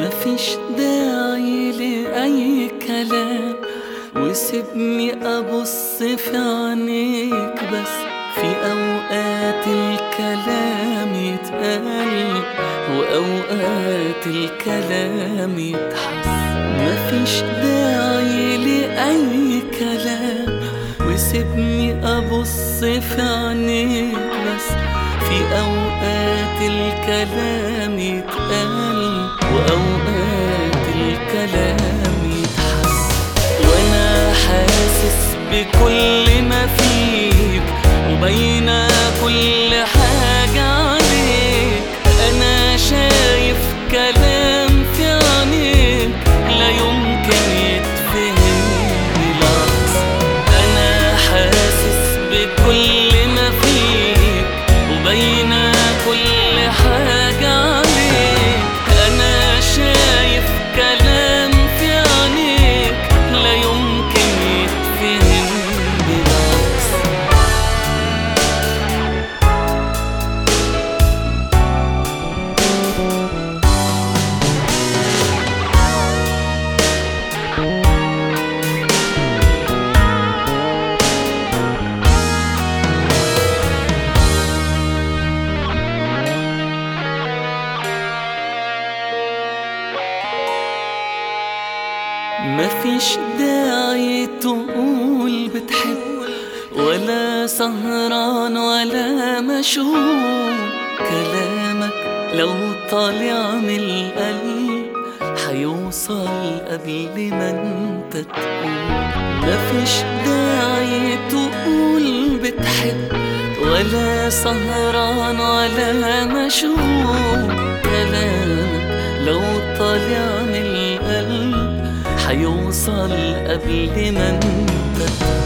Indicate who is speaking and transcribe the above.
Speaker 1: مفيش داعي لأي كلام، وسيبني أبص في عينيك بس. في أوقات الكلام يتقال وأوقات الكلام يتحس. مفيش داعي لأي كلام، وسيبني أبص في عينيك بس. في أوقات الكلام يتقال وأوقات الكلام يتحس. وأنا حاسس بكل ما فيك وباينة كل حاجة عليك. أنا شايف كلام في عينيك لا يمكن يتفهم بالعكس. أنا حاسس بكل ما فيك وباينة كل حاجة عليك. أنا شايف كلام في عينيك لا يمكن يتفهم بالعكس. مفيش داعي تقول بتحب، ولا سهران ولا مشغول. كلامك لو طالع من القلب هيوصل قبل ما انت تقول. مفيش داعي تقول بتحب، ولا سهران ولا مشغول. كلامك لو طالع من القلب هيوصل قبل ما انت